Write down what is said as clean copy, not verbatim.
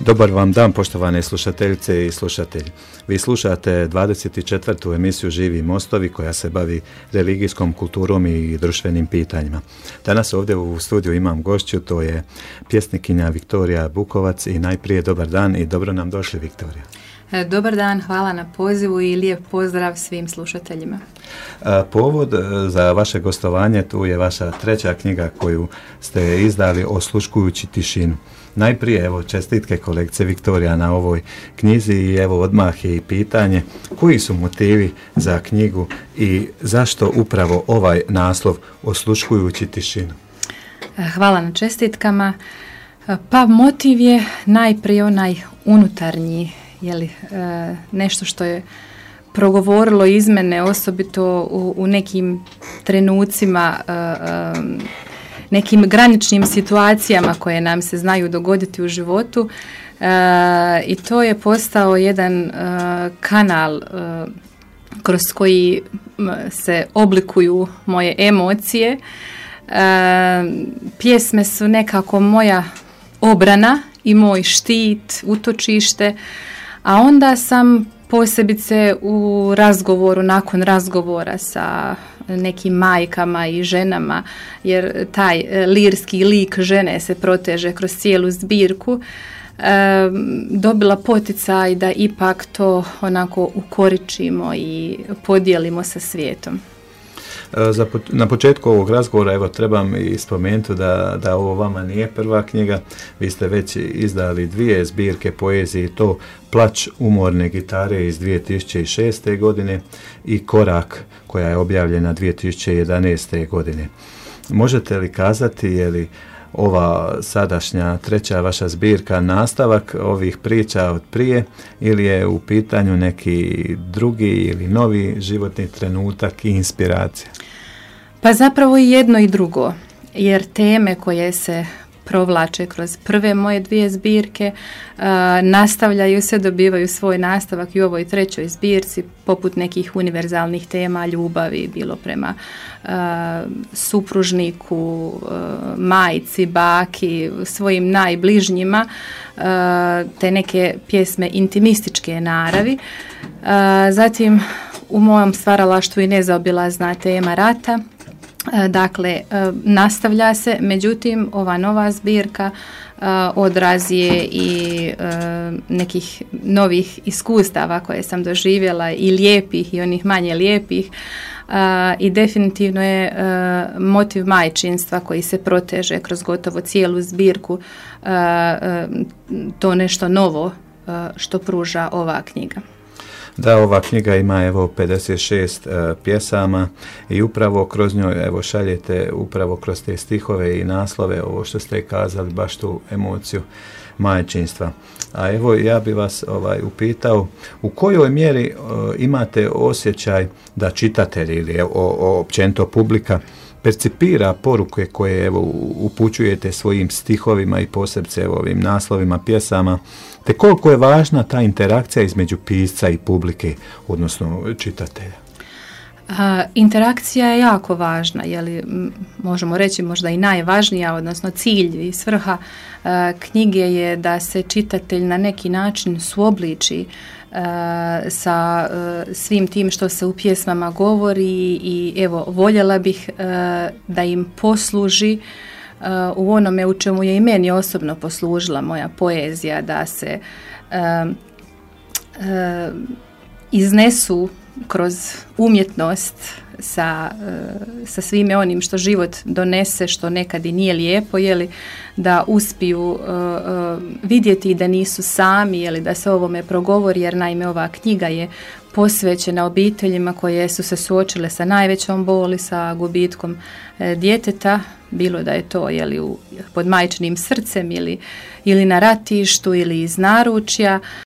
Dobar vam dan, poštovane slušateljice i slušatelji. Vi slušate 24. emisiju Živi mostovi koja se bavi religijskom kulturom i društvenim pitanjima. Danas ovdje u studiju imam gošću, to je pjesnikinja Viktorija Bukovac i najprije dobar dan i dobro nam došli, Viktorija. Dobar dan, hvala na pozivu i lijep pozdrav svim slušateljima. Povod za vaše gostovanje tu je vaša treća knjiga koju ste izdali, Osluškujući tišinu. Najprije evo čestitke kolegice Viktorija na ovoj knjizi i evo odmah je i pitanje koji su motivi za knjigu i zašto upravo ovaj naslov Osluškujući tišinu? Hvala na čestitkama. Pa motiv je najprije onaj unutarnji, nešto što je progovorilo iz mene, osobito u nekim trenucima, nekim graničnim situacijama koje nam se znaju dogoditi u životu, i to je postao jedan kanal kroz koji se oblikuju moje emocije. Pjesme su nekako moja obrana i moj štit, utočište, a onda sam posebice nakon razgovora sa nekim majkama i ženama, jer taj lirski lik žene se proteže kroz cijelu zbirku, dobila poticaj da ipak to onako ukoričimo i podijelimo sa svijetom. Na početku ovog razgovora evo trebam i spomenuti da ovo vama nije prva knjiga, vi ste već izdali 2 zbirke poezije, to Plać umorne gitare iz 2006. godine i Korak koja je objavljena 2011. godine. Možete li kazati je li ova sadašnja treća vaša zbirka nastavak ovih priča od prije ili je u pitanju neki drugi ili novi životni trenutak i inspiracija? Pa zapravo i jedno i drugo, jer teme koje se provlače kroz prve moje 2 zbirke nastavljaju se, dobivaju svoj nastavak i u ovoj trećoj zbirci, poput nekih univerzalnih tema ljubavi, bilo prema supružniku, majci, baki, svojim najbližnjima, te neke pjesme intimističke naravi. Zatim u mojom stvaralaštvu i nezaobilazna tema rata. Dakle, nastavlja se, međutim ova nova zbirka odraz je i nekih novih iskustava koje sam doživjela, i lijepih i onih manje lijepih, i definitivno je motiv majčinstva koji se proteže kroz gotovo cijelu zbirku, to nešto novo što pruža ova knjiga. Da, ova knjiga ima evo 56 pjesama i upravo kroz njoj evo šaljete upravo kroz te stihove i naslove ovo što ste kazali, baš tu emociju majčinstva. A evo ja bi vas upitao u kojoj mjeri imate osjećaj da čitatelji ili općenito publika percipira poruke koje evo upućujete svojim stihovima i posebce ovim naslovima pjesama, te koliko je važna ta interakcija između pisca i publike, odnosno čitatelja? Interakcija je jako važna, možemo reći možda i najvažnija, odnosno cilj i svrha knjige je da se čitatelj na neki način suobliči sa svim tim što se u pjesmama govori i evo voljela bih da im posluži u onome u čemu je i meni osobno poslužila moja poezija, da se iznesu kroz umjetnost sa svime onim što život donese, što nekad i nije lijepo, da uspiju vidjeti da nisu sami, da se ovome progovori, jer naime ova knjiga je posvećena obiteljima koje su se suočile sa najvećom boli, sa gubitkom djeteta, bilo da je to pod majčinim srcem ili na ratištu ili iz naručja.